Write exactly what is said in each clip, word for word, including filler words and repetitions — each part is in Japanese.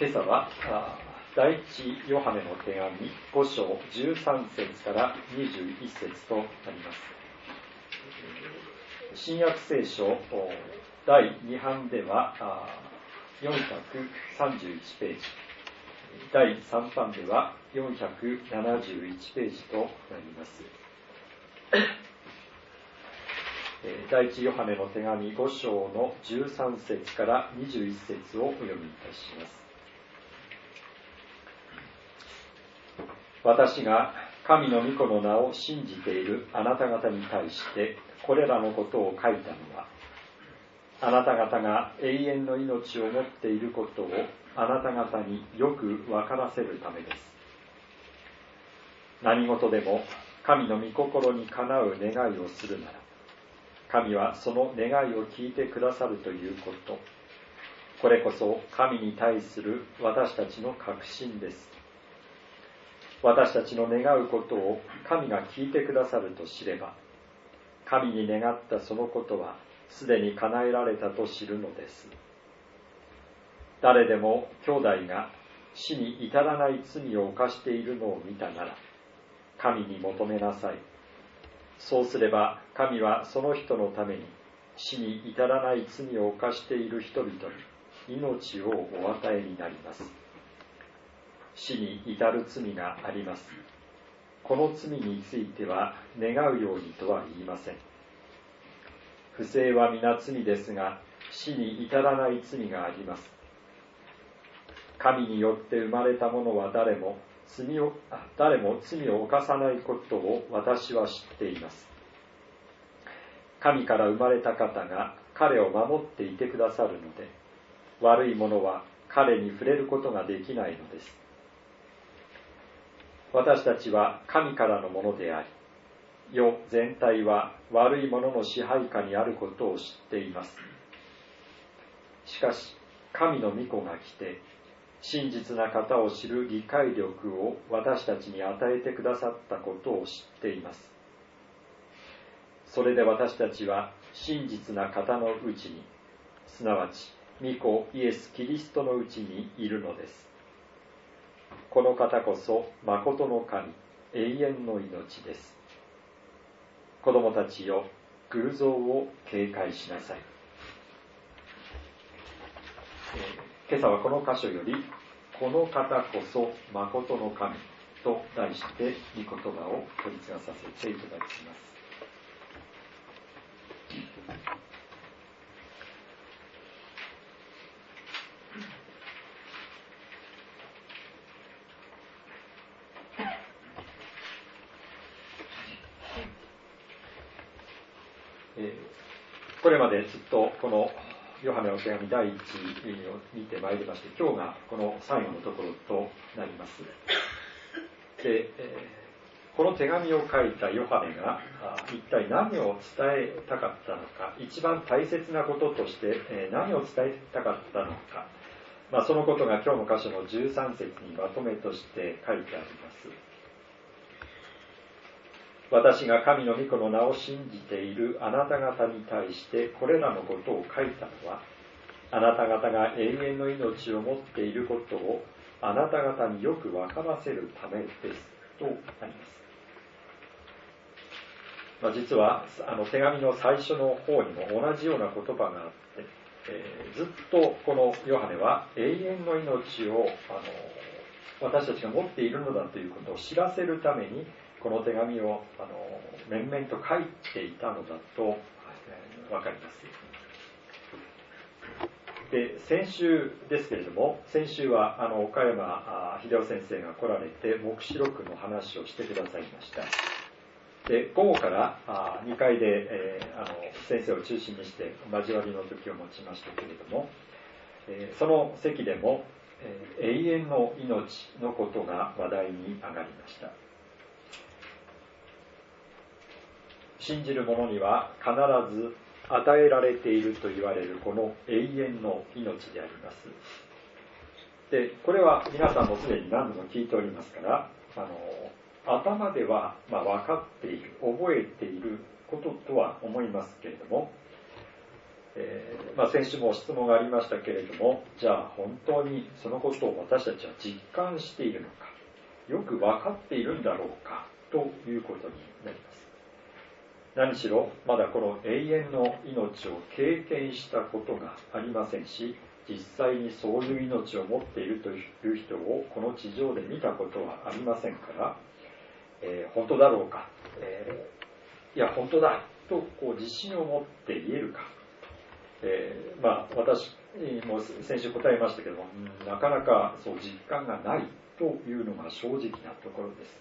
今朝は第一ヨハネの手紙ご章じゅうさん節からにじゅういち節となります。新約聖書だいに版ではよんひゃくさんじゅういちページ、だいさん版ではよんひゃくななじゅういちページとなります。第一ヨハネの手紙ご章のじゅうさん節からにじゅういち節をお読みいたします。私が神の御子の名を信じているあなた方に対してこれらのことを書いたのは、あなた方が永遠の命を持っていることをあなた方によく分からせるためです。何事でも神の御心にかなう願いをするなら、神はその願いを聞いてくださるということ、これこそ神に対する私たちの確信です。私たちの願うことを神が聞いてくださると知れば、神に願ったそのことはすでに叶えられたと知るのです。誰でも兄弟が死に至らない罪を犯しているのを見たなら、神に求めなさい。そうすれば神はその人のために死に至らない罪を犯している人々に命をお与えになります。死に至る罪があります。この罪については願うようにとは言いません。不正は皆罪ですが、死に至らない罪があります。神によって生まれた者は誰も罪を、誰も罪を犯さないことを私は知っています。神から生まれた方が彼を守っていてくださるので、悪い者は彼に触れることができないのです。私たちは神からのものであり、世全体は悪い者の支配下にあることを知っています。しかし、神の御子が来て、真実な方を知る理解力を私たちに与えてくださったことを知っています。それで私たちは真実な方のうちに、すなわち御子イエス・キリストのうちにいるのです。この方こそ誠の神、永遠の命です。子供たちよ、偶像を警戒しなさい。今朝はこの箇所より、この方こそ誠の神と題して御言葉を取り継がさせていただきます。えー、これまでずっとこのヨハネの手紙第一を見てまいりまして、今日がこの最後のところとなります。で、えー、この手紙を書いたヨハネが一体何を伝えたかったのか、一番大切なこととして、えー、何を伝えたかったのか、まあ、そのことが今日の箇所のじゅうさん節にまとめとして書いてあります。私が神の御子の名を信じているあなた方に対してこれらのことを書いたのは、あなた方が永遠の命を持っていることをあなた方によく分からせるためですとなります。まあ、実はあの手紙の最初の方にも同じような言葉があって、えー、ずっとこのヨハネは永遠の命をあの私たちが持っているのだということを知らせるためにこの手紙をあの面々と書いていたのだと、えー、分かります。で、先週ですけれども、先週はあの岡山秀夫先生が来られて黙示録の話をしてくださいました。で、午後からあにかいで、えー、あの先生を中心にして交わりの時を持ちましたけれども、えー、その席でも、えー、永遠の命のことが話題に上がりました。信じる者には必ず与えられていると言われるこの永遠の命であります。で、これは皆さんもすでに何度も聞いておりますから、あの頭ではまあ分かっている、覚えていることとは思いますけれども、 えーまあ、先週も質問がありましたけれども、じゃあ本当にそのことを私たちは実感しているのか、よく分かっているんだろうかということになります。何しろまだこの永遠の命を経験したことがありませんし、実際にそういう命を持っているという人をこの地上で見たことはありませんから、えー、本当だろうか、えー、いや本当だとこう自信を持って言えるか、えー、まあ私も先週答えましたけども、なかなかそう実感がないというのが正直なところです。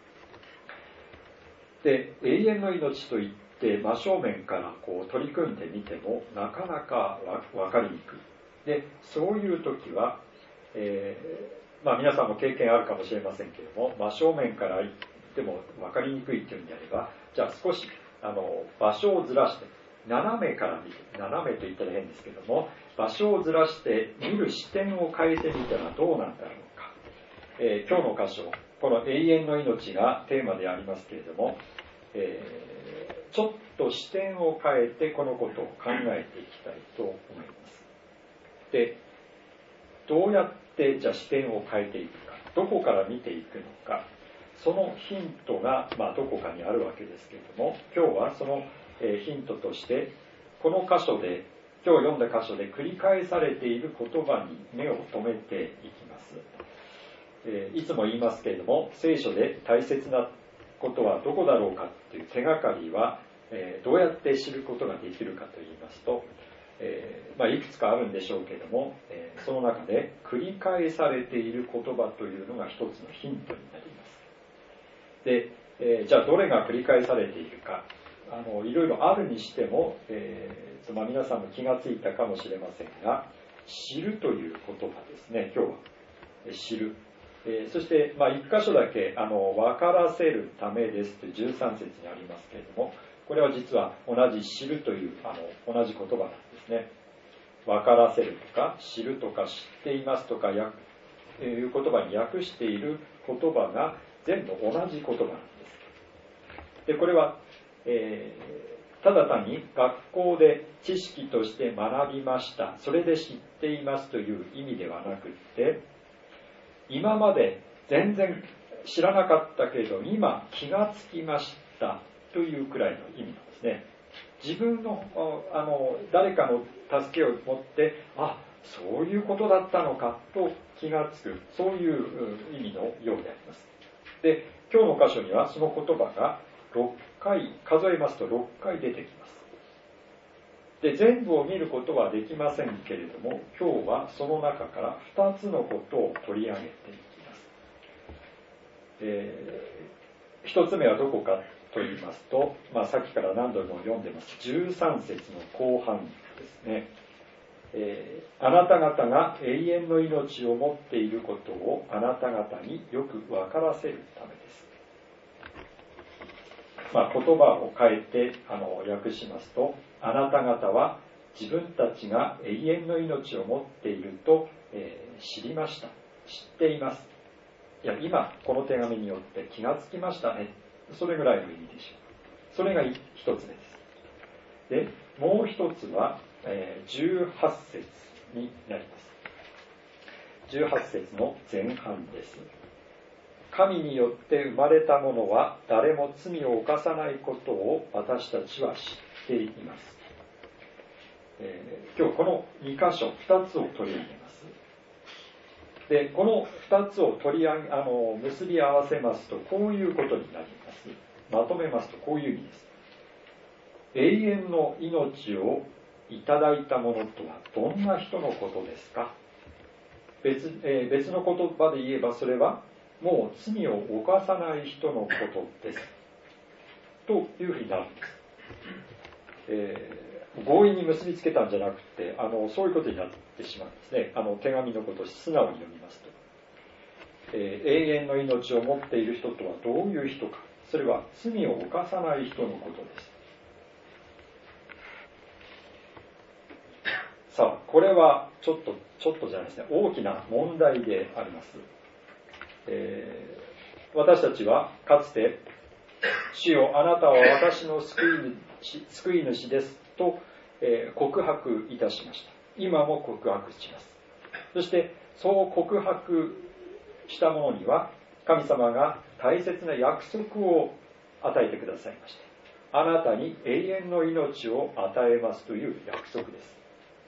で、永遠の命といって真正面からこう取り組んでみてもなかなか分かりにくい。で、そういう時は、えーまあ、皆さんも経験あるかもしれませんけれども、真正面から言っても分かりにくいというんであれば、じゃあ少しあの場所をずらして斜めから見る、斜めと言ったら変ですけども、場所をずらして見る視点を変えてみたらどうなんだろうか。えー、今日の箇所、この永遠の命がテーマでありますけれども、えー、ちょっと視点を変えてこのことを考えていきたいと思います。で、どうやってじゃあ視点を変えていくか、どこから見ていくのか、そのヒントが、まあ、どこかにあるわけですけれども、今日はその、えー、ヒントとしてこの箇所で、今日読んだ箇所で繰り返されている言葉に目を留めていきます。えー、いつも言いますけれども、聖書で大切なことはどこだろうかっていう手がかりは、えー、どうやって知ることができるかと言いますと、えーまあ、いくつかあるんでしょうけれども、えー、その中で繰り返されている言葉というのが一つのヒントになります。で、えー、じゃあどれが繰り返されているか、あのいろいろあるにしても、えーまあ、皆さんも気がついたかもしれませんが、知るという言葉ですね。今日は知る、えー、そして、まあ、一箇所だけあの分からせるためですというじゅうさん節にありますけれども、これは実は同じ知るというあの同じ言葉なんですね。分からせるとか知るとか知っていますとかやいう言葉に訳している言葉が全部同じ言葉なんです。で、これは、えー、ただ単に学校で知識として学びました、それで知っていますという意味ではなくって、今まで全然知らなかったけれど今気がつきましたというくらいの意味なんですね。自分の、あの誰かの助けを持って、あ、そういうことだったのかと気がつく、そういう意味のようであります。で、今日の箇所にはその言葉がろっかい、数えますとろっかい出てきます。で、全部を見ることはできませんけれども、今日はその中からふたつのことを取り上げていきます。えー、ひとつめはどこかと言いますと、まあ、さっきから何度も読んでますじゅうさん節の後半ですね。えー、あなた方が永遠の命を持っていることをあなた方によく分からせるためです。まあ、言葉を変えてあの訳しますと、あなた方は自分たちが永遠の命を持っていると、えー、知りました、知っています、いや今この手紙によって気がつきましたね、それぐらいの意味でしょう。それが一つ目です。で、もう一つは、えー、じゅうはち節になります。じゅうはち節の前半です。神によって生まれたものは誰も罪を犯さないことを私たちは知っています。えー、今日このに箇所ふたつを取り上げます。で、このふたつを取り上げあの結び合わせますとこういうことになります。まとめますとこういう意味です。永遠の命をいただいたものとはどんな人のことですか。 別,、えー、別の言葉で言えばそれはもう罪を犯さない人のことですというふうになるんです。えー、強引に結びつけたんじゃなくて、あのそういうことになってしまうんですね。あの手紙のことを素直に読みますと、えー、永遠の命を持っている人とはどういう人か、それは罪を犯さない人のことです。さあ、これはちょっとちょっとじゃないですね、大きな問題であります。えー、私たちはかつて主よあなたは私の救い主、救い主ですとえー、告白いたしました。今も告白します。そしてそう告白した者には神様が大切な約束を与えてくださいました。あなたに永遠の命を与えますという約束です。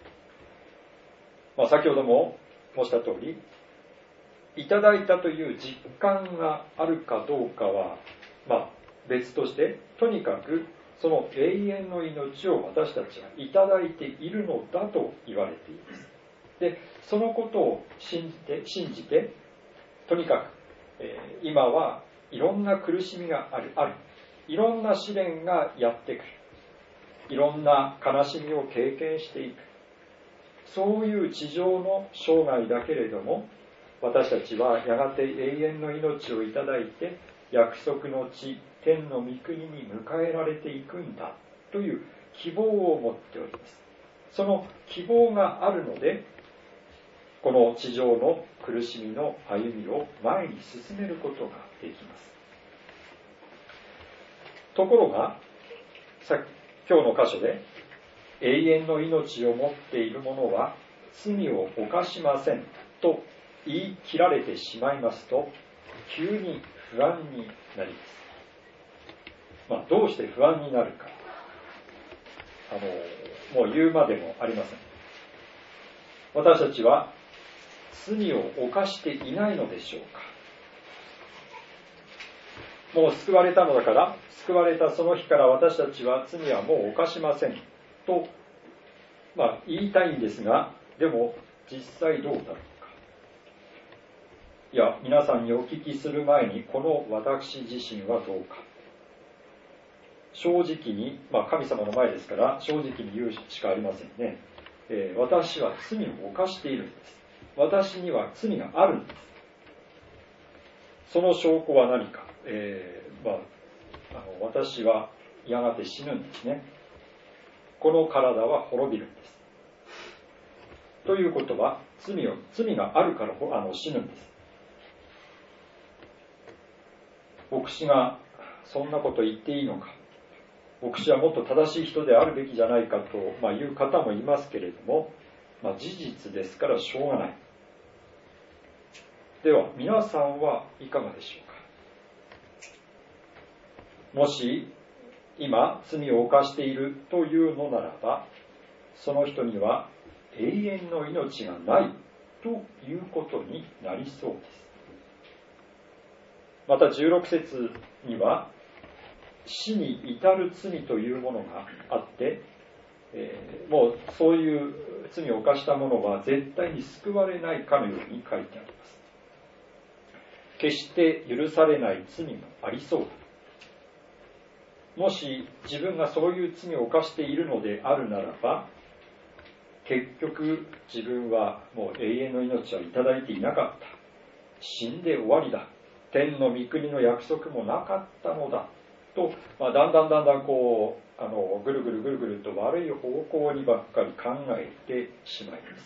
まあ、先ほども申した通り、いただいたという実感があるかどうかは、まあ、別として、とにかくその永遠の命を私たちはいただいているのだと言われています。で、そのことを信じて、信じて、とにかく、えー、今はいろんな苦しみがある、ある。いろんな試練がやってくる。いろんな悲しみを経験していく。そういう地上の生涯だけれども、私たちはやがて永遠の命をいただいて、約束の地、天の御国に迎えられていくんだという希望を持っております。その希望があるので、この地上の苦しみの歩みを前に進めることができます。ところが、さ今日の箇所で、永遠の命を持っている者は罪を犯しませんと言い切られてしまいますと、急に不安になります。まあ、どうして不安になるか、あの、もう言うまでもありません。私たちは罪を犯していないのでしょうか。もう救われたのだから、救われたその日から私たちは罪はもう犯しませんと、まあ、言いたいんですが、でも実際どうだろうか。いや、皆さんにお聞きする前に、この私自身はどうか。正直に、まあ、神様の前ですから正直に言うしかありませんね。えー、私は罪を犯しているんです。私には罪があるんです。その証拠は何か。えーまあ、あの私はやがて死ぬんですね。この体は滅びるんです。ということは、罪を罪があるからあの死ぬんです。牧師がそんなこと言っていいのか。牧師はもっと正しい人であるべきじゃないかと、まあ、いう方もいますけれども、まあ、事実ですからしょうがない。では皆さんはいかがでしょうか。もし今罪を犯しているというのならば、その人には永遠の命がないということになりそうです。またじゅうろく節には、死に至る罪というものがあって、えー、もうそういう罪を犯した者は絶対に救われないかのように書いてあります。決して許されない罪もありそうだ。もし自分がそういう罪を犯しているのであるならば、結局自分はもう永遠の命はいただいていなかった。死んで終わりだ。天の御国の約束もなかったのだ。と、まあ、だんだんだんだんこう、あの、ぐるぐるぐるぐると悪い方向にばっかり考えてしまいます。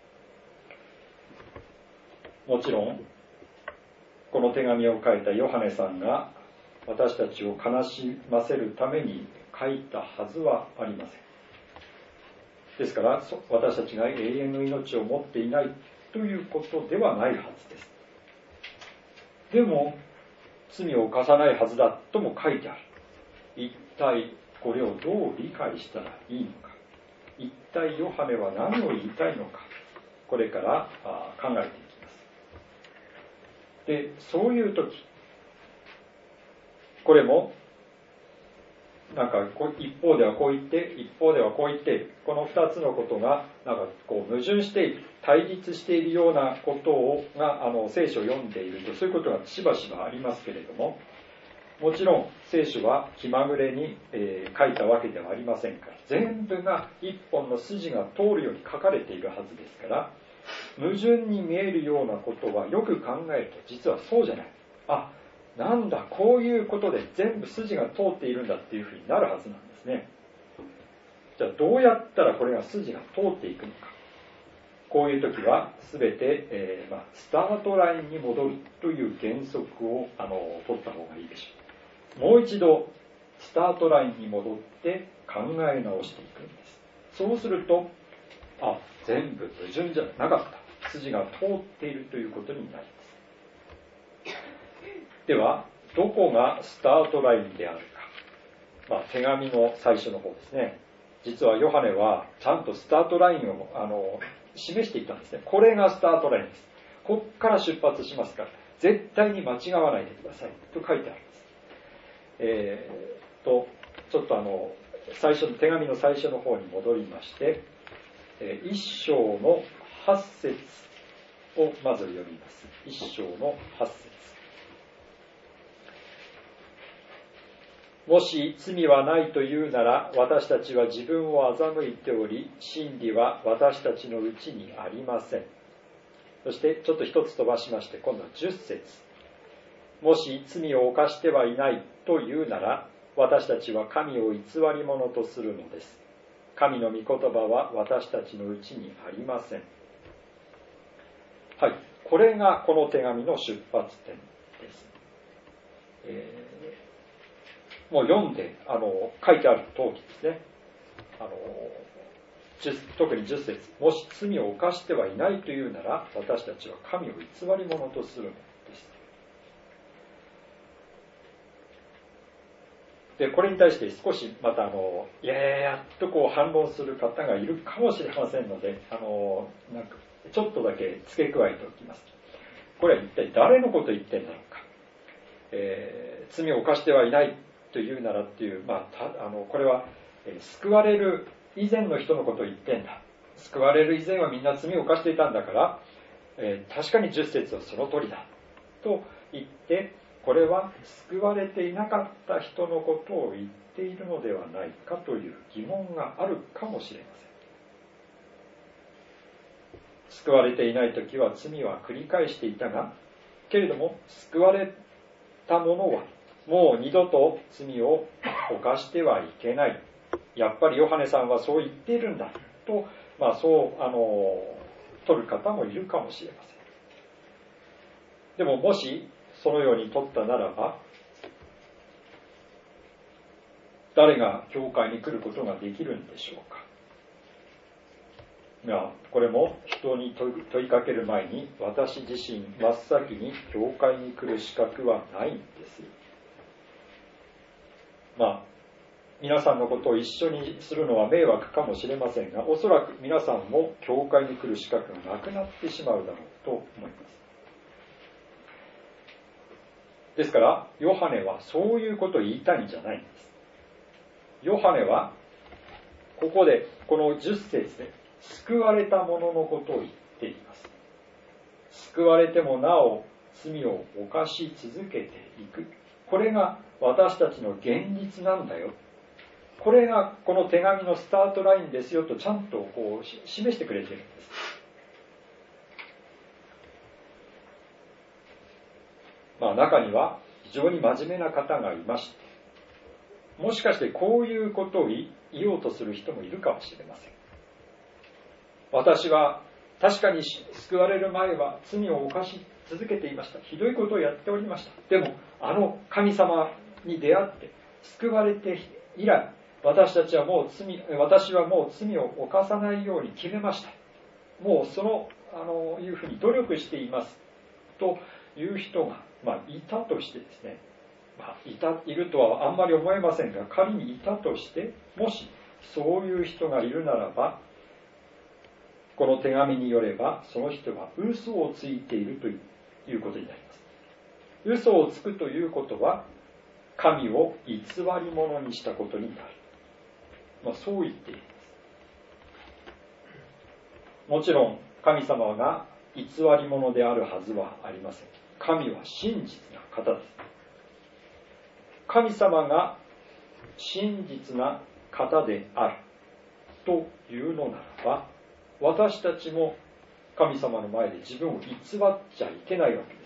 もちろん、この手紙を書いたヨハネさんが私たちを悲しませるために書いたはずはありません。ですから、私たちが永遠の命を持っていないということではないはずです。でも、罪を犯さないはずだとも書いてある。一体これをどう理解したらいいのか。一体ヨハネは何を言いたいのか。これから考えていきます。で、そういう時、これもなんか一方ではこう言って一方ではこう言っている、この二つのことがなんかこう矛盾している、対立しているようなことをがあの聖書を読んでいると、そういうことがしばしばありますけれども、もちろん聖書は気まぐれに、えー、書いたわけではありませんから、全部が一本の筋が通るように書かれているはずですから、矛盾に見えるようなことはよく考えると実はそうじゃない。あ、なんだ、こういうことで全部筋が通っているんだっていうふうになるはずなんですね。じゃあどうやったらこれが筋が通っていくのか。こういう時は全て、えーまあ、スタートラインに戻るという原則をあの取った方がいいでしょう。もう一度スタートラインに戻って考え直していくんです。 そうすると、あ、全部矛盾じゃなかった。筋が通っているということになります。では、どこがスタートラインであるか。まあ、手紙の最初の方ですね。実はヨハネはちゃんとスタートラインをあの示していたんですね。これがスタートラインです。こっから出発しますから、絶対に間違わないでくださいと書いてあるんです。えー、と、ちょっとあの、最初の手紙の最初の方に戻りまして、えー、一章の八節をまず読みます。一章の八節。もし罪はないというなら、私たちは自分を欺いており、真理は私たちのうちにありません。そしてちょっと一つ飛ばしまして、今度は十節。もし罪を犯してはいないというなら、私たちは神を偽り者とするのです。神の御言葉は私たちのうちにありません。はい、これがこの手紙の出発点です。えーもう読んであの書いてある通りですね。あの特に十節、もし罪を犯してはいないというなら、私たちは神を偽り者とするのです。で、これに対して少しまたあのいやいややっとこう反論する方がいるかもしれませんので、あのなんかちょっとだけ付け加えておきます。これは一体誰のことを言ってんだろうか。えー、罪を犯してはいないというならっていう、まあ、たあのこれは、えー、救われる以前の人のことを言ってんだ。救われる以前はみんな罪を犯していたんだから、えー、確かに十節はその通りだと言って、これは救われていなかった人のことを言っているのではないかという疑問があるかもしれません。救われていないときは罪は繰り返していたが、けれども救われた者はもう二度と罪を犯してはいけない。やっぱりヨハネさんはそう言っているんだと、まあそうあの取る方もいるかもしれません。でももしそのように取ったならば、誰が教会に来ることができるんでしょうか。いや、これも人に問いかける前に、私自身真っ先に教会に来る資格はないんですよ。まあ、皆さんのことを一緒にするのは迷惑かもしれませんが、おそらく皆さんも教会に来る資格がなくなってしまうだろうと思います。ですから、ヨハネはそういうことを言いたいんじゃないんです。ヨハネは、ここで、この十節で、救われた者のことを言っています。救われてもなお罪を犯し続けていく。これが私たちの現実なんだよ。これがこの手紙のスタートラインですよとちゃんとこう示してくれているんです。まあ中には非常に真面目な方がいまして、もしかしてこういうことを言おうとする人もいるかもしれません。私は確かに救われる前は罪を犯し続けていました。ひどいことをやっておりました。でもあの神様に出会って救われて以来、私たちはもう罪、私はもう罪を犯さないように決めました。もうその、あの、いうふうに努力しています。という人が、まあ、いたとしてですね、まあ、いた、いるとはあんまり思えませんが、仮にいたとして、もしそういう人がいるならば、この手紙によれば、その人は嘘をついているということになります。嘘をつくということは、神を偽り者にしたことになる。まあ、そう言っています。もちろん、神様が偽り者であるはずはありません。神は真実な方です。神様が真実な方であるというのならば、私たちも神様の前で自分を偽っちゃいけないわけです。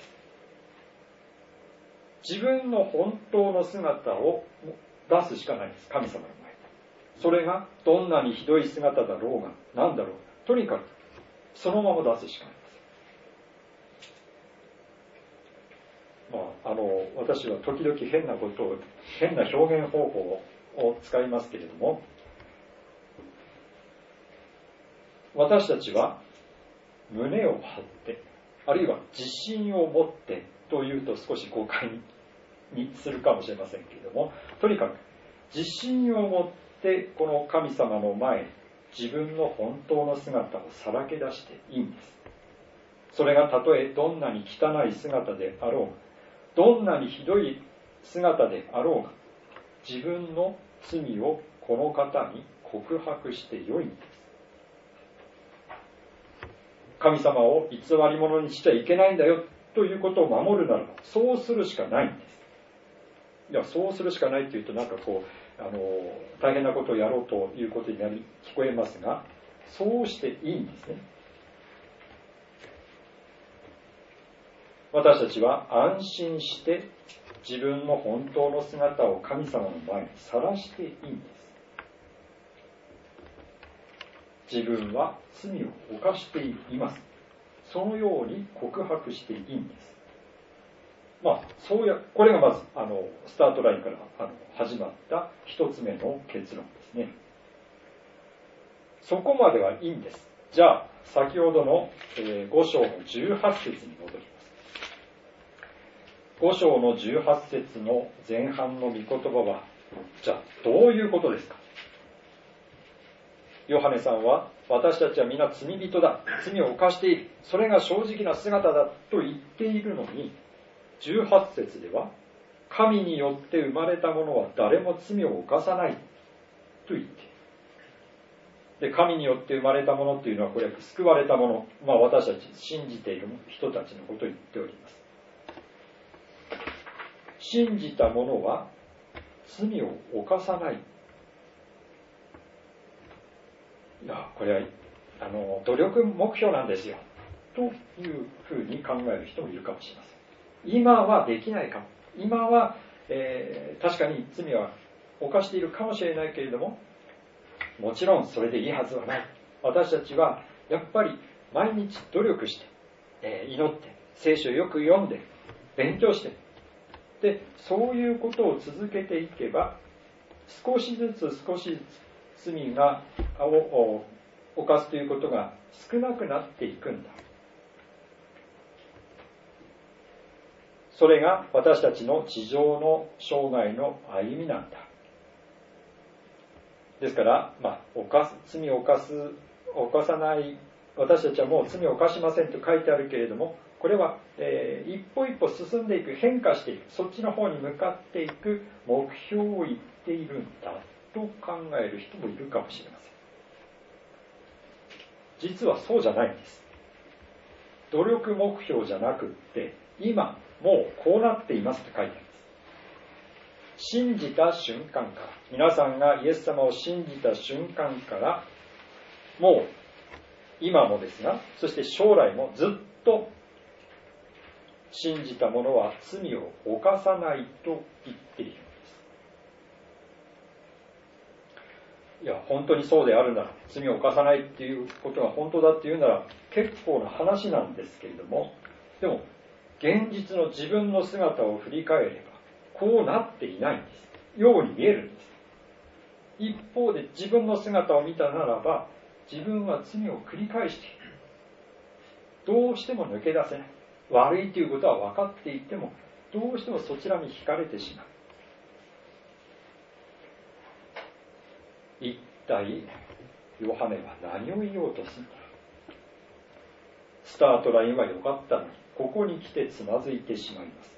自分の本当の姿を出すしかないんです、神様の前で。それがどんなにひどい姿だろうが何だろうが、とにかくそのまま出すしかないんです。まあ、あの私は時々変なことを変な表現方法を使いますけれども、 私たちは胸を張って、あるいは自信を持ってというと少し誤解にするかもしれませんけれども、とにかく自信を持ってこの神様の前に自分の本当の姿をさらけ出していいんです。それがたとえどんなに汚い姿であろうが、どんなにひどい姿であろうが、自分の罪をこの方に告白してよいんです。神様を偽り者にしちゃいけないんだよということを守るならば、そうするしかないんです。いや、そうするしかないというと、なんかこうあの大変なことをやろうということになり聞こえますが、そうしていいんですね。私たちは安心して自分の本当の姿を神様の前にさらしていいんです。自分は罪を犯しています。そのように告白していいんです。まあ、そうや、これがまず、あの、スタートラインからあの始まった一つ目の結論ですね。そこまではいいんです。じゃあ、先ほどの、えー、ご章のじゅうはち節に戻ります。ご章のじゅうはち節の前半の御言葉は、じゃあ、どういうことですか？ヨハネさんは、私たちは皆罪人だ、罪を犯している、それが正直な姿だと言っているのに、じゅうはち節では、神によって生まれた者は誰も罪を犯さないと言っている。で、神によって生まれた者というのは、これは救われた者、まあ私たち信じている人たちのことを言っております。信じた者は罪を犯さない。いや、これはあの努力目標なんですよというふうに考える人もいるかもしれません。今はできないかも。今は、えー、確かに罪は犯しているかもしれないけれども、もちろんそれでいいはずはない。私たちはやっぱり毎日努力して、えー、祈って聖書をよく読んで勉強して、でそういうことを続けていけば、少しずつ少しずつ罪がを犯すということが少なくなっていくんだ。それが私たちの地上の生涯の歩みなんだ。ですから、まあ、犯す罪を犯す犯さない私たちはもう罪を犯しませんと書いてあるけれども、これは、えー、一歩一歩進んでいく、変化していく、そっちの方に向かっていく目標を言っているんだと考える人もいるかもしれません。実はそうじゃないんです。努力目標じゃなくって、今もうこうなっていますと書いてあります。信じた瞬間から、皆さんがイエス様を信じた瞬間から、もう今もですが、そして将来もずっと信じた者は罪を犯さないと言っているんです。いや、本当にそうであるなら、罪を犯さないっていうことが本当だっていうなら結構な話なんですけれども、でも現実の自分の姿を振り返ればこうなっていないんですように見えるんです。一方で自分の姿を見たならば、自分は罪を繰り返している。どうしても抜け出せない。悪いということは分かっていても、どうしてもそちらに惹かれてしまう。一体ヨハネは何を言おうとするのか。スタートラインは良かったのに、ここに来てつまずいてしまいます。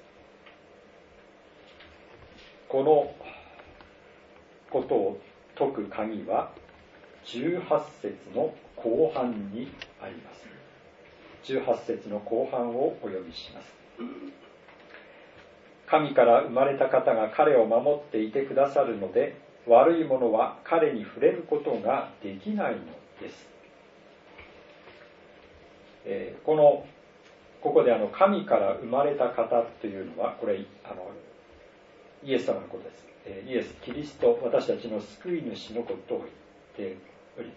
このことを解く鍵はじゅうはち節の後半にあります。じゅうはち節の後半をお読みします。神から生まれた方が彼を守っていてくださるので、悪い者は彼に触れることができないのです。えー、このここであの神から生まれた方というのは、これあのイエス様のことです。えー、イエス・キリスト、私たちの救い主のことを言っております。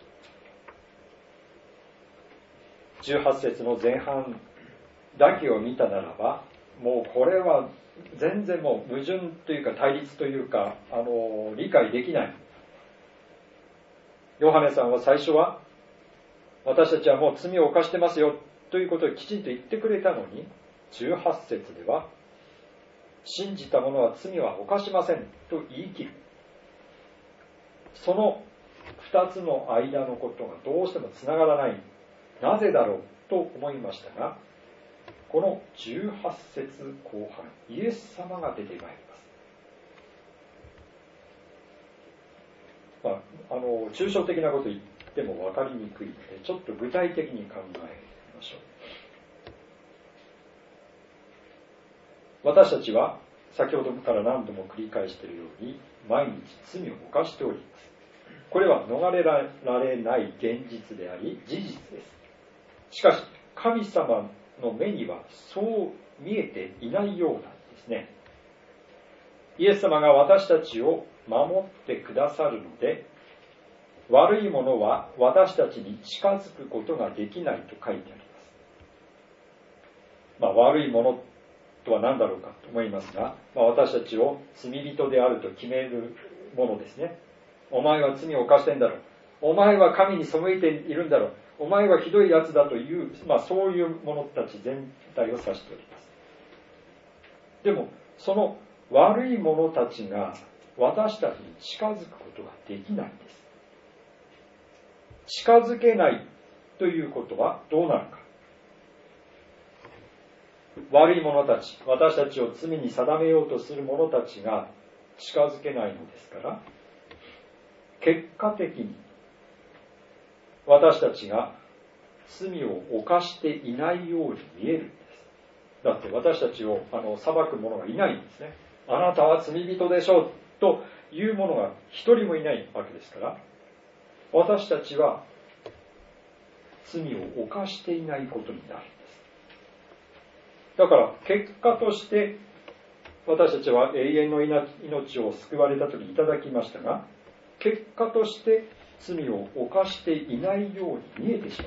じゅうはち節の前半だけを見たならば、もうこれは全然もう矛盾というか対立というか、あの理解できない。ヨハネさんは最初は私たちはもう罪を犯してますよということをきちんと言ってくれたのに、じゅうはち節では、信じた者は罪は犯しませんと言い切る。その二つの間のことがどうしてもつながらない。なぜだろうと思いましたが、このじゅうはち節後半、イエス様が出てまいります。まあ、あの抽象的なこと言っても分かりにくいので、ちょっと具体的に考えましょう。私たちは先ほどから何度も繰り返しているように、毎日罪を犯しております。これは逃れられない現実であり事実です。しかし神様の目にはそう見えていないようなんですね。イエス様が私たちを守ってくださるので、悪いものは私たちに近づくことができないと書いてあります。まあ、悪いものとは何だろうかと思いますが、まあ、私たちを罪人であると決めるものですね。お前は罪を犯してんだろう。お前は神に背いているんだろう。お前はひどいやつだという、まあ、そういう者たち全体を指しております。でもその悪い者たちが私たちに近づくことができないんです。近づけないということはどうなるか。悪い者たち、私たちを罪に定めようとする者たちが近づけないのですから、結果的に私たちが罪を犯していないように見えるんです。だって私たちをあの裁く者がいないんですね。あなたは罪人でしょうという者が一人もいないわけですから、私たちは罪を犯していないことになるんです。だから結果として私たちは永遠の命を救われた時にいただきましたが、結果として罪を犯していないように見えてしまうんです。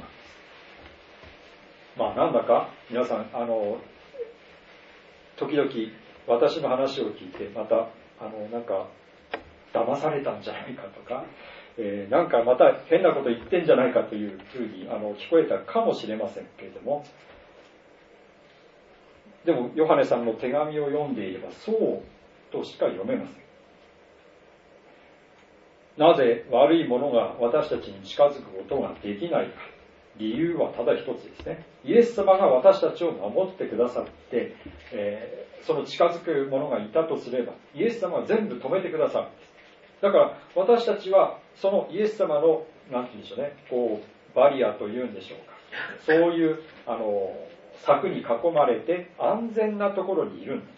まあなんだか皆さんあの時々私の話を聞いて、またあのなんか騙されたんじゃないかとか、えー、なんかまた変なこと言ってんじゃないかというふうにあの聞こえたかもしれませんけれども、でもヨハネさんの手紙を読んでいればそうとしか読めません。なぜ悪いものが私たちに近づくことができないか。理由はただ一つですね。イエス様が私たちを守ってくださって、えー、その近づく者がいたとすれば、イエス様は全部止めてくださるんです。だから私たちはそのイエス様の、なんて言うんでしょうね、こうバリアというんでしょうか。そういうあの柵に囲まれて安全なところにいるんです。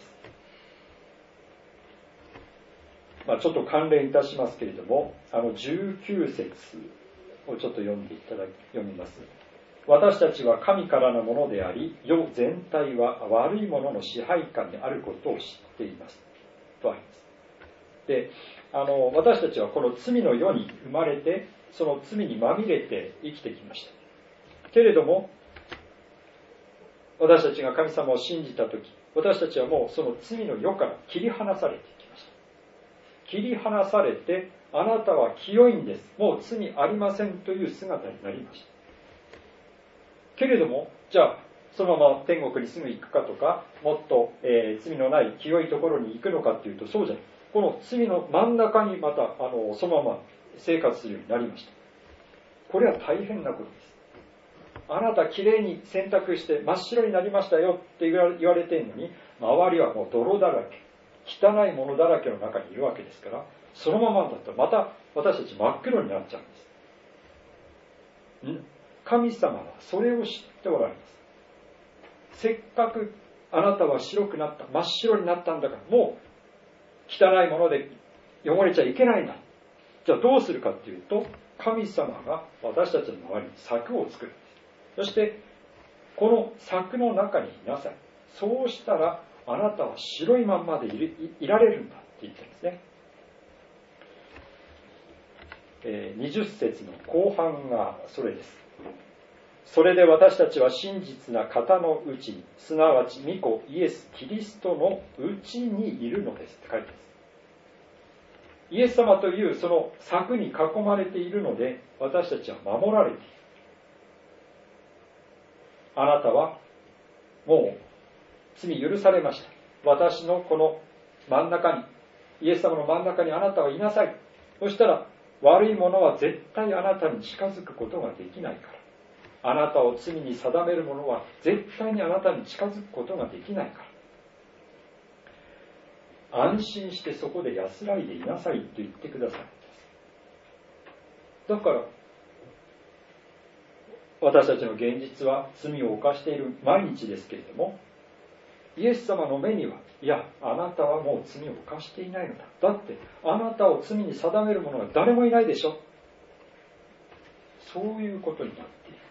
まあ、ちょっと関連いたしますけれども、あのじゅうきゅう節をちょっと読んでいただき読みます。私たちは神からのものであり、世全体は悪いものの支配下にあることを知っていますとあります。で、あの私たちはこの罪の世に生まれて、その罪にまみれて生きてきました。けれども私たちが神様を信じたとき、私たちはもうその罪の世から切り離されていきました。切り離されて、あなたは清いんです。もう罪ありませんという姿になりました。けれども、じゃあ、そのまま天国にすぐ行くかとか、もっと、えー、罪のない清いところに行くのかというと、そうじゃない。この罪の真ん中にまた、あの、そのまま生活するようになりました。これは大変なことです。あなたきれいに洗濯して真っ白になりましたよって言われているのに、周りはもう泥だらけ、汚いものだらけの中にいるわけですから、そのままだとまた私たち真っ黒になっちゃうんです。神様はそれを知っておられます。せっかくあなたは白くなった、真っ白になったんだから、もう汚いもので汚れちゃいけないんだ。じゃあどうするかっていうと、神様が私たちの周りに柵を作るんです。そしてこの柵の中にいなさい。そうしたらあなたは白いまんまで い, い, いられるんだって言ってるんですね。えー、にじゅっ節の後半がそれです。それで私たちは真実な方のうちに、すなわち御子イエス・キリストのうちにいるのですって書いてます。イエス様というその柵に囲まれているので、私たちは守られている。 あなたはもう罪許されました。私のこの真ん中に、イエス様の真ん中にあなたはいなさい。そしたら悪いものは絶対あなたに近づくことができないから。あなたを罪に定めるものは絶対にあなたに近づくことができないから。安心してそこで安らいでいなさいと言ってくださるんです。だから私たちの現実は罪を犯している毎日ですけれども、イエス様の目には、いや、あなたはもう罪を犯していないのだ。だってあなたを罪に定める者が誰もいないでしょ。そういうことになっているんです。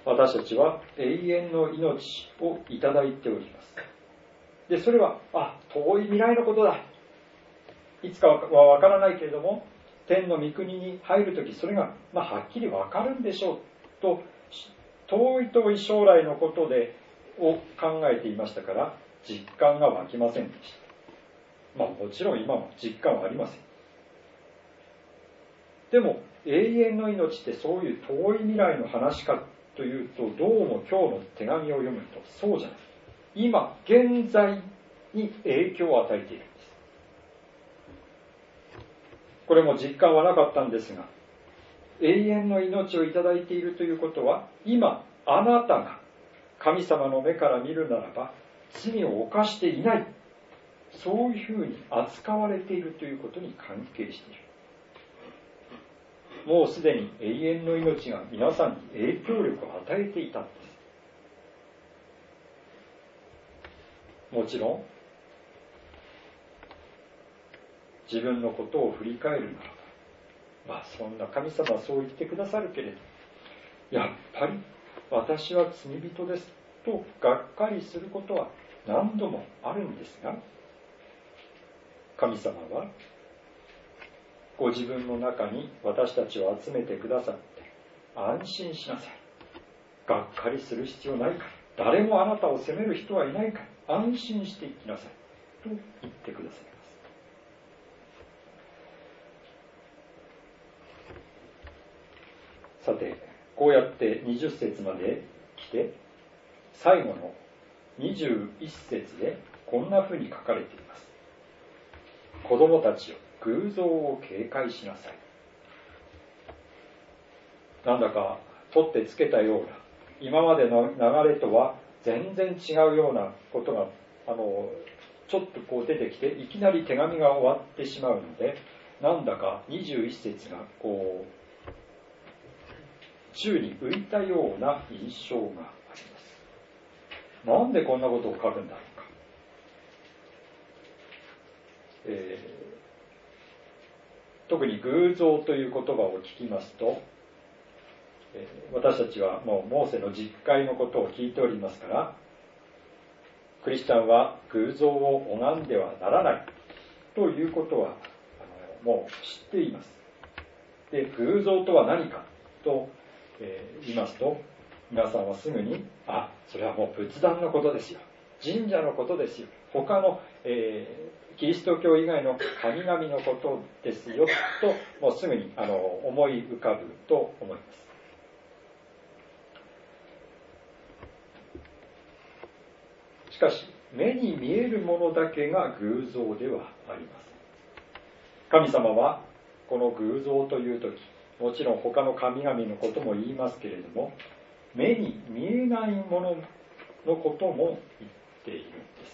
私たちは永遠の命をいただいております。で、それは、あ、遠い未来のことだ。いつかはわからないけれども、天の御国に入るとき、それが、まあ、はっきりわかるんでしょうと、遠い遠い将来のことでを考えていましたから、実感が湧きませんでした。まあもちろん今も実感はありません。でも永遠の命ってそういう遠い未来の話かというと、どうも今日の手紙を読むとそうじゃない。今現在に影響を与えているんです。これも実感はなかったんですが、永遠の命をいただいているということは、今あなたが神様の目から見るならば罪を犯していない、そういうふうに扱われているということに関係している。もうすでに永遠の命が皆さんに影響力を与えていたんです。もちろん自分のことを振り返るならば、まあそんな神様はそう言ってくださるけれど、やっぱり私は罪人ですとがっかりすることは何度もあるんですが、神様はご自分の中に私たちを集めてくださって、安心しなさい、がっかりする必要ないから、誰もあなたを責める人はいないから、安心していきなさいと言ってくださいます。さて、こうやってにじゅっ節まで来て、最後のにじゅういち節でこんなふうに書かれています。子供たちよ、偶像を警戒しなさい。なんだか取ってつけたような、今までの流れとは全然違うようなことがあのちょっとこう出てきて、いきなり手紙が終わってしまうので、なんだかにじゅういち節がこう宙に浮いたような印象があります。なんでこんなことを書くんだろうか。えー、特に偶像という言葉を聞きますと、えー、私たちはもうモーセの実会のことを聞いておりますから、クリスチャンは偶像を拝んではならないということはあのもう知っています。で、偶像とは何かとえー、言いますと、皆さんはすぐに、あ、それはもう仏壇のことですよ、神社のことですよ、他の、えー、キリスト教以外の神々のことですよと、もうすぐにあの思い浮かぶと思います。しかし目に見えるものだけが偶像ではありません。神様はこの偶像というとき、もちろん他の神々のことも言いますけれども、目に見えないもののことも言っているんです。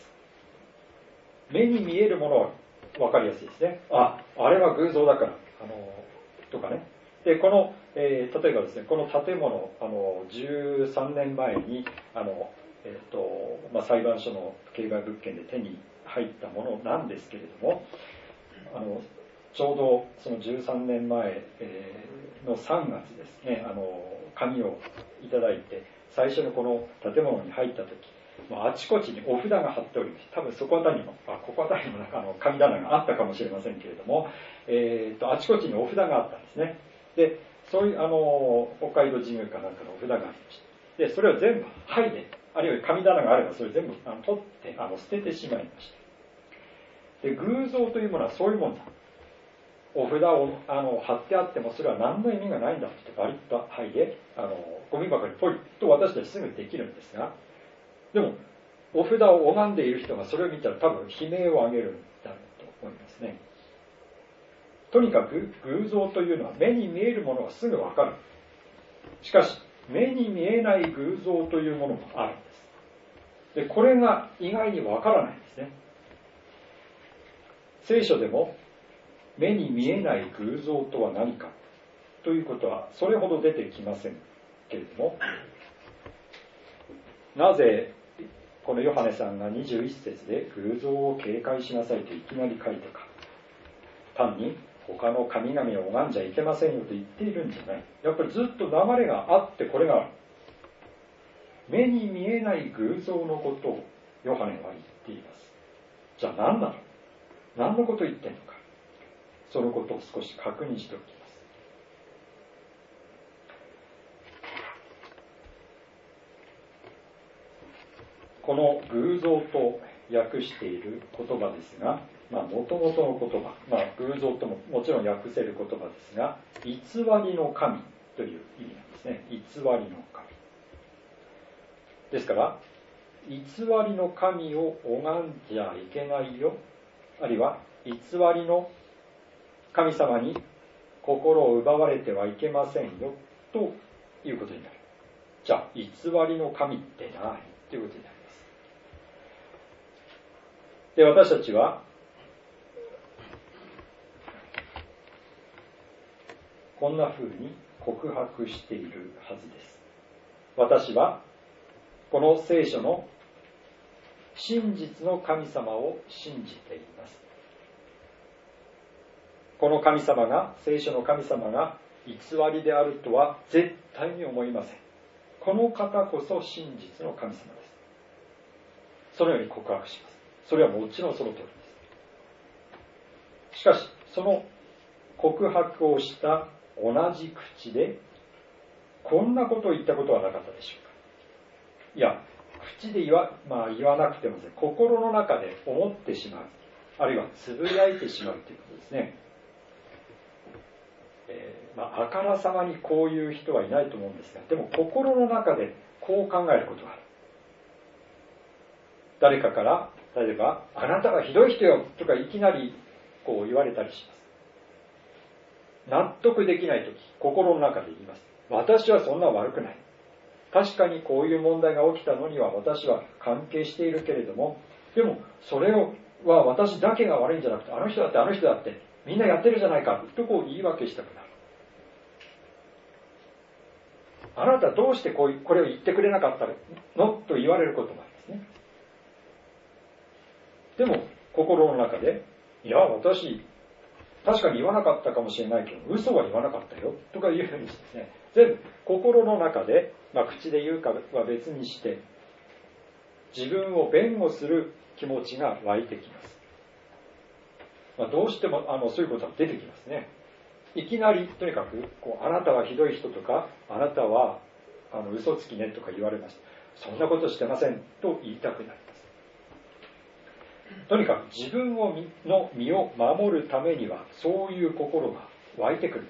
目に見えるものは分かりやすいですね。あ、あれは偶像だから、あのとかね。で、この、えー、例えばですね、この建物、あのじゅうさんねんまえにあの、えーとまあ、裁判所の競売物件で手に入ったものなんですけれども、あのちょうどそのじゅうさんねんまえのさんがつですね、あの紙をいただいて、最初のこの建物に入った時、あちこちにお札が貼っておりまして、多分そこあたりにも、あここあたりにもなんかあの神棚があったかもしれませんけれども、えー、とあちこちにお札があったんですね。で、そういうあの北海道神宮かなんかのお札がありました。で、それを全部剥いで、あるいは神棚があればそれを全部あの取ってあの捨ててしまいました。で、偶像というものはそういうものだ。 お札をあの貼ってあってもそれは何の意味がないんだってバリッと剥いであのゴミ箱にポイッと私たちすぐできるんですが、でもお札を拝んでいる人がそれを見たら多分悲鳴を上げるんだろうと思いますね。とにかく偶像というのは目に見えるものはすぐ分かる。しかし目に見えない偶像というものもあるんです。でこれが意外に分からないんですね。聖書でも目に見えない偶像とは何かということはそれほど出てきませんけれども、なぜこのヨハネさんがにじゅういっ節で偶像を警戒しなさいといきなり書いたか。単に他の神々を拝んじゃいけませんよと言っているんじゃない。やっぱりずっと流れがあってこれがある。目に見えない偶像のことをヨハネは言っています。じゃあ何なの？何のことを言っているのか。そのことを少し確認しておきます。この偶像と訳している言葉ですが、まあ、元々の言葉、まあ、偶像とももちろん訳せる言葉ですが、偽りの神という意味なんですね。偽りの神。ですから、偽りの神を拝んじゃいけないよ、あるいは偽りの神様に心を奪われてはいけませんよ、ということになる。じゃあ、偽りの神って何？ということになります。で、私たちは、こんな風に告白しているはずです。私は、この聖書の真実の神様を信じています。この神様が、聖書の神様が偽りであるとは絶対に思いません。この方こそ真実の神様です。そのように告白します。それはもちろんその通りです。しかし、その告白をした同じ口で、こんなことを言ったことはなかったでしょうか。いや、口で言わ、まあ、言わなくても、ね、心の中で思ってしまう。あるいはつぶやいてしまうということですね。えー、まあ、あからさまにこういう人はいないと思うんですが、でも心の中でこう考えることがある。誰かから、例えば、あなたはひどい人よとかいきなりこう言われたりします。納得できないとき、心の中で言います。私はそんな悪くない。確かにこういう問題が起きたのには私は関係しているけれども、でもそれは私だけが悪いんじゃなくて、あの人だってあの人だってみんなやってるじゃないかとこう言い訳したくなる。あなたどうしてこうこれを言ってくれなかったのと言われることもありますね。でも心の中で、いや私確かに言わなかったかもしれないけど嘘は言わなかったよとかいうふうにしてですね、全部心の中で、まあ、口で言うかは別にして自分を弁護する気持ちが湧いてきます。まあ、どうしてもあのそういうことは出てきますね。いきなりとにかくこうあなたはひどい人とかあなたはあの嘘つきねとか言われました。そんなことしてませんと言いたくなります。とにかく自分をの身を守るためにはそういう心が湧いてくる。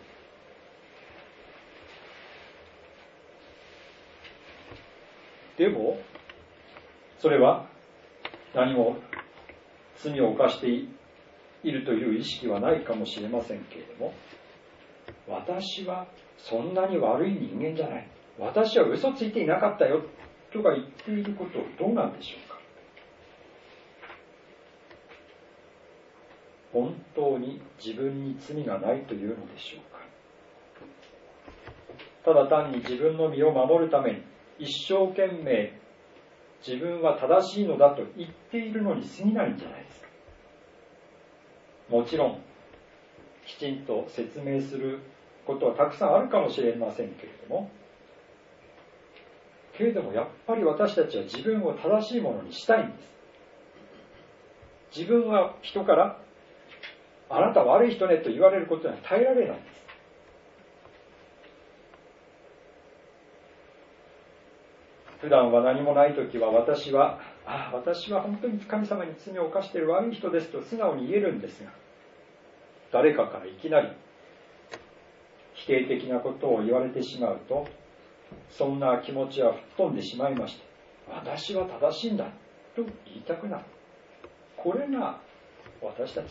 でもそれは何も罪を犯しているという意識はないかもしれませんけれども、私はそんなに悪い人間じゃない、私は嘘ついていなかったよとか言っていることどうなんでしょうか。本当に自分に罪がないというのでしょうか。ただ単に自分の身を守るために一生懸命自分は正しいのだと言っているのに過ぎないんじゃないですか。もちろんきちんと説明することはたくさんあるかもしれませんけれども、けれどもやっぱり私たちは自分を正しいものにしたいんです。自分は人からあなた悪い人ねと言われることには耐えられないんです。普段は何もないときは私は、ああ、私は本当に神様に罪を犯している悪い人ですと素直に言えるんですが、 誰かからいきなり否定的なことを言われてしまうと、そんな気持ちは吹っ飛んでしまいまして、私は正しいんだと言いたくなる。これが私たちです。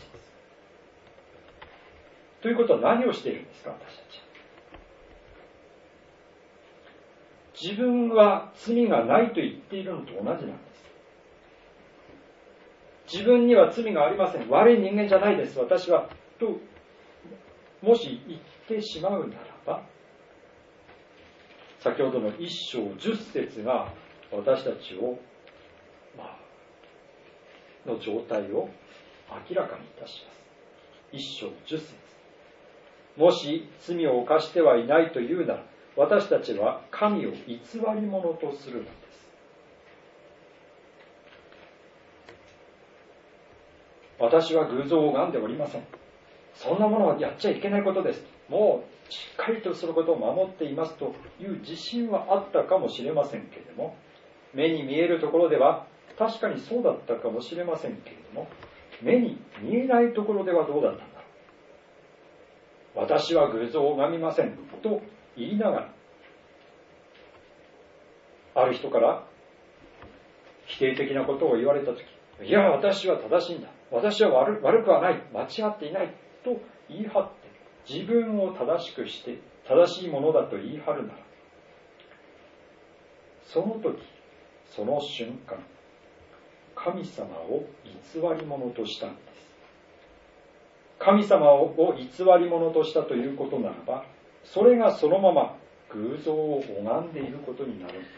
ということは何をしているんですか、私たちは。自分は罪がないと言っているのと同じなんです。自分には罪がありません。悪い人間じゃないです、私は。と、もし言ってしまうならば、先ほどの一章十節が私たちを、まあ、の状態を明らかにいたします。一章十節。もし罪を犯してはいないというなら、私たちは神を偽り者とするのです。私は偶像を拝んでおりません。そんなものはやっちゃいけないことです。もうしっかりとすることを守っていますという自信はあったかもしれませんけれども、目に見えるところでは確かにそうだったかもしれませんけれども、目に見えないところではどうだったんだろう。私は偶像を拝みませんと言いながら、ある人から否定的なことを言われたとき、いや、私は正しいんだ。私は 悪, 悪くはない。間違っていない。と言い張って、自分を正しくして、正しいものだと言い張るなら、その時、その瞬間、神様を偽り者としたんです。神様を偽り者としたということならば、それがそのまま偶像を拝んでいることになるんです。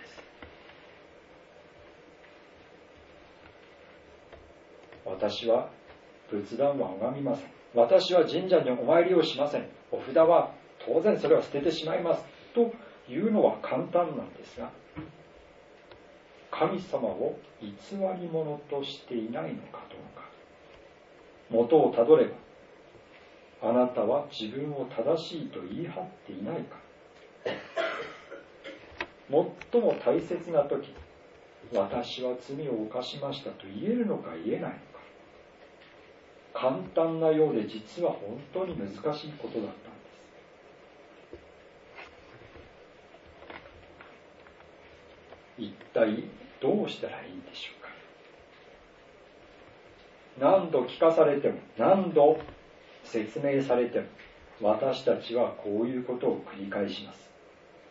私は仏壇は拝みません。私は神社にお参りをしません。お札は当然それは捨ててしまいます。というのは簡単なんですが、神様を偽り者としていないのかどうか。元をたどれば、あなたは自分を正しいと言い張っていないか。最も大切な時、私は罪を犯しましたと言えるのか言えないのか。簡単なようで実は本当に難しいことだったんです。一体どうしたらいいでしょうか。何度聞かされても、何度説明されても、私たちはこういうことを繰り返します。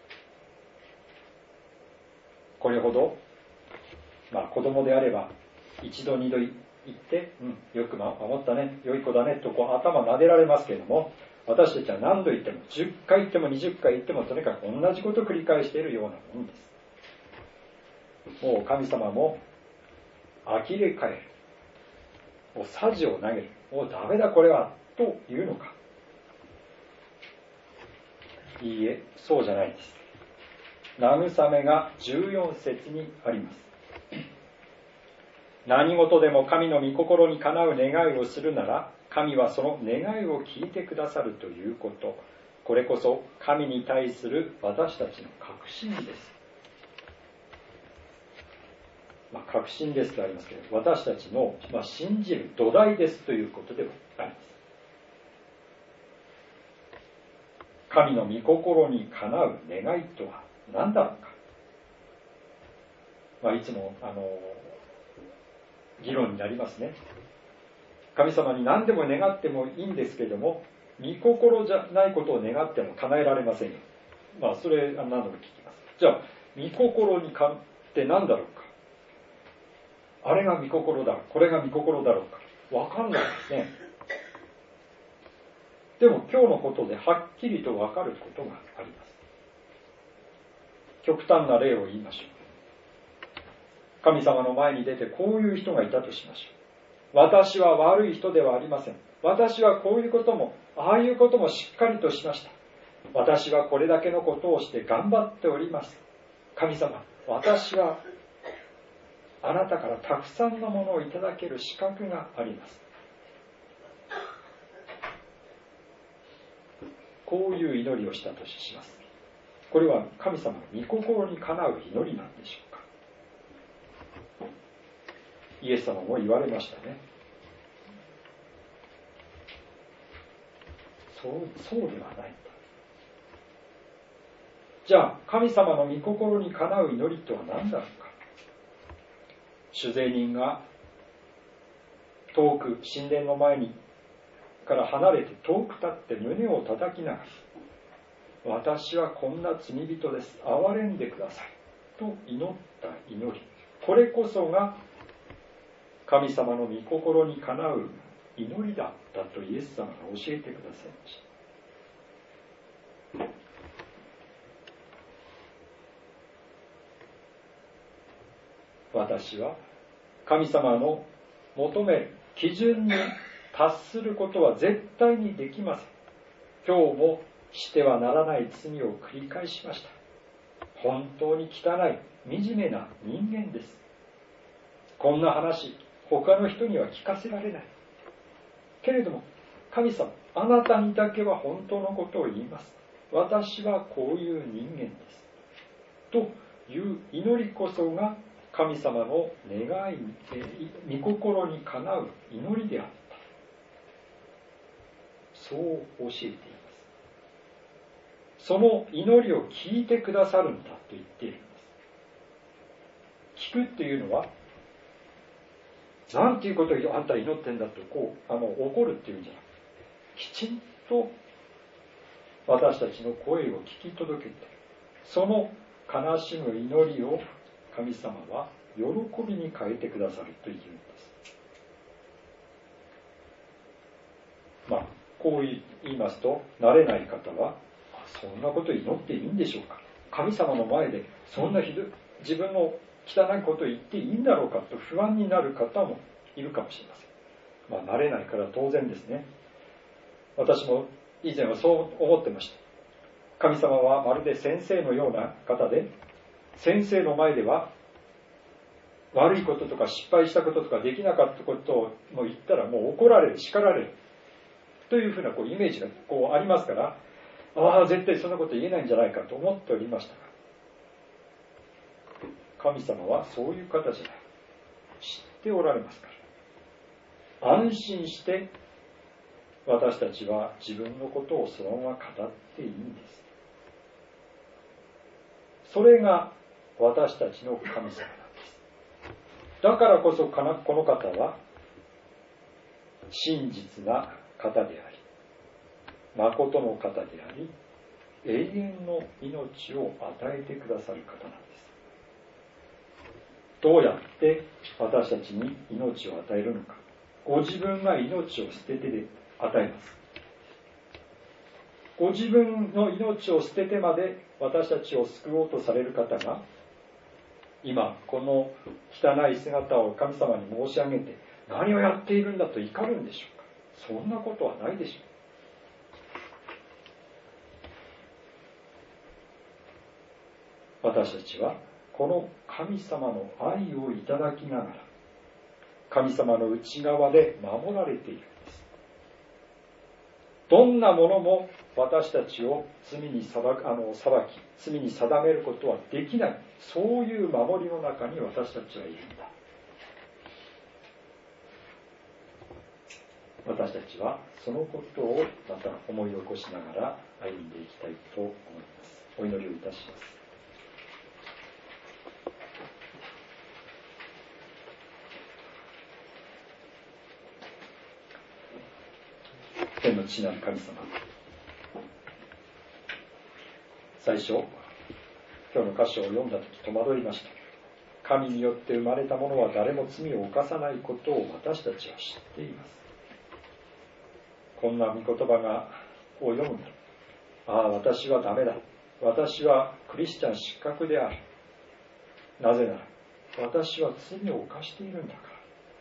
これほど、まあ子供であれば一度二度言って、うん、よく守ったね、良い子だねとこう頭撫でられますけれども、私たちは何度言ってもじゅっかい言ってもにじゅっかい言ってもとにかく同じことを繰り返しているようなものです。もう神様も呆れ返る、もうさじを投げる、もうダメだこれはというのか。いいえ、そうじゃないです。慰めがじゅうよん節にあります。何事でも神の御心にかなう願いをするなら、神はその願いを聞いてくださるということ。これこそ神に対する私たちの確信です。まあ、確信ですとありますけど、私たちの、まあ、信じる土台ですということではあります。神の御心にかなう願いとは何だろうか。まあ、いつもあの議論になりますね。神様に何でも願ってもいいんですけれども、御心じゃないことを願っても叶えられませんよ。まあそれ何度も聞きます。じゃあ御心にかって何だろうか。あれが御心だ、これが御心だろうか、わかんないですね。でも今日のことではっきりとわかることがあります。極端な例を言いましょう。神様の前に出てこういう人がいたとしましょう。私は悪い人ではありません。私はこういうこともああいうこともしっかりとしました。私はこれだけのことをして頑張っております。神様、私はあなたからたくさんのものをいただける資格があります。こういう祈りをしたとします。これは神様の御心にかなう祈りなんでしょうか。イエス様も言われましたね。 そう、そうではない。じゃあ神様の御心にかなう祈りとは何だろうか。主税人が遠く神殿の前にから離れて遠く立って胸を叩きながら、私はこんな罪人です、憐れんでくださいと祈った祈り、これこそが神様の御心にかなう祈りだったとイエス様が教えてくださいました。私は神様の求める基準に達することは絶対にできません。今日もしてはならない罪を繰り返しました。本当に汚い惨めな人間です。こんな話、他の人には聞かせられない。けれども神様、あなたにだけは本当のことを言います。私はこういう人間です。という祈りこそが神様の願い、御心にかなう祈りであった。そう教えています。その祈りを聞いてくださるんだと言っているんです。聞くっていうのは、なんていうことをあんた祈ってんだとこうあの怒るっていうんじゃなくて、きちんと私たちの声を聞き届けて、その悲しむ祈りを神様は喜びに変えてくださるというんです。まあこう言いますと、慣れない方は、そんなこと祈っていいんでしょうか、神様の前でそんなひどい自分の汚いことを言っていいんだろうかと不安になる方もいるかもしれません。まあ慣れないから当然ですね。私も以前はそう思ってました。神様はまるで先生のような方で、先生の前では悪いこととか失敗したこととかできなかったことをもう言ったらもう怒られる、叱られるというふうなこうイメージがこうありますから、ああ絶対そんなこと言えないんじゃないかと思っておりましたが、神様はそういう方じゃない、知っておられますから、安心して私たちは自分のことをそのまま語っていいんです。それが私たちの神様なんです。だからこそこの方は真実な方であり、誠の方であり、永遠の命を与えてくださる方なんです。どうやって私たちに命を与えるのか。ご自分が命を捨ててで与えます。ご自分の命を捨ててまで私たちを救おうとされる方が、今この汚い姿を神様に申し上げて、何をやっているんだと怒るんでしょうか。そんなことはないでしょう。私たちはこの神様の愛をいただきながら、神様の内側で守られているんです。どんなものも私たちを罪に裁き、あの裁き、罪に定めることはできない、そういう守りの中に私たちはいるんだ。私たちはそのことをまた思い起こしながら歩んでいきたいと思います。お祈りをいたします。天の父なる神様、最初今日の箇所を読んだとき戸惑いました。神によって生まれた者は誰も罪を犯さないことを私たちは知っています。こんな御言葉がを読むんだ。ああ、私はダメだ、私はクリスチャン失格である。なぜなら私は罪を犯しているんだから。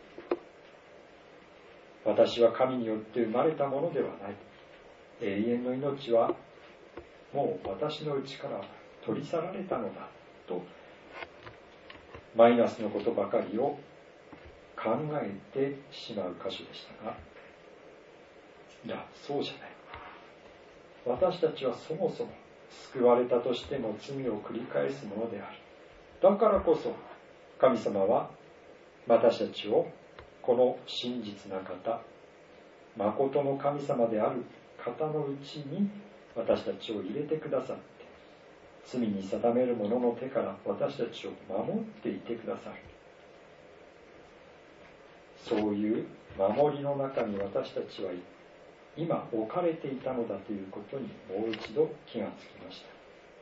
私は神によって生まれたものではない。永遠の命はもう私のうちから取り去られたのだと、マイナスのことばかりを考えてしまう箇所でしたが、いや、そうじゃない。私たちはそもそも救われたとしても罪を繰り返すものである。だからこそ神様は私たちをこの真実な方、誠の神様である方のうちに私たちを入れてくださって、罪に定める者の手から私たちを守っていてくださる。そういう守りの中に私たちは今置かれていたのだということにもう一度気がつきました。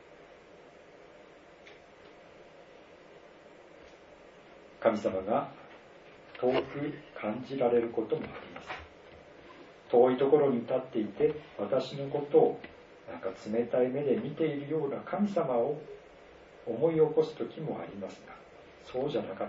神様が遠く感じられることもあります。遠いところに立っていて私のことをなんか冷たい目で見ているような神様を思い起こす時もありますが、そうじゃなかった。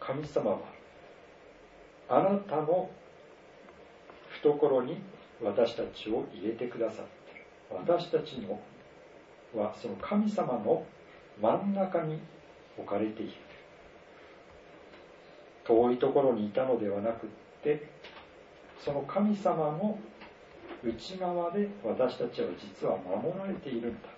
神様はあなたの懐に私たちを入れてくださって、私たちのはその神様の真ん中に置かれている。遠いところにいたのではなくって、その神様の内側で私たちは実は守られているんだ。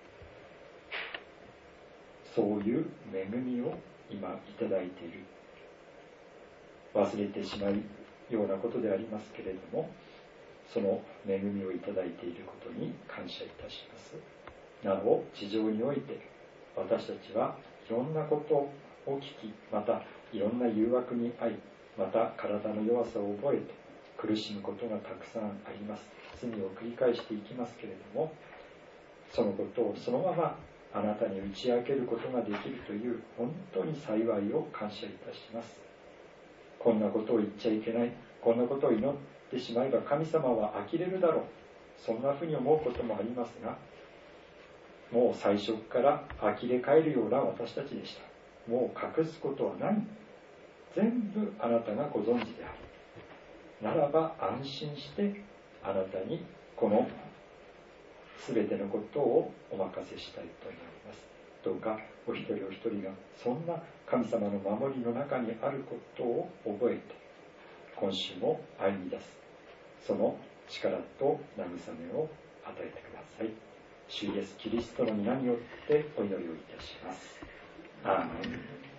そういう恵みを今いただいている。忘れてしまうようなことでありますけれども、その恵みをいただいていることに感謝いたします。なお地上において私たちはいろんなことを聞き、またいろんな誘惑に遭い、また体の弱さを覚えて苦しむことがたくさんあります。罪を繰り返していきますけれども、そのことをそのままあなたに打ち明けることができるという本当に幸いを感謝いたします。こんなことを言っちゃいけない、こんなことを祈ってしまえば神様は呆れるだろう、そんなふうに思うこともありますが、もう最初から呆れ返るような私たちでした。もう隠すことはない、全部あなたがご存知であるならば安心してあなたにこの全てのことをお任せしたいと思います。どうかお一人お一人がそんな神様の守りの中にあることを覚えて、今週も歩み出すその力と慰めを与えてください。主イエスキリストの皆によってお祈りをいたします。アーメン。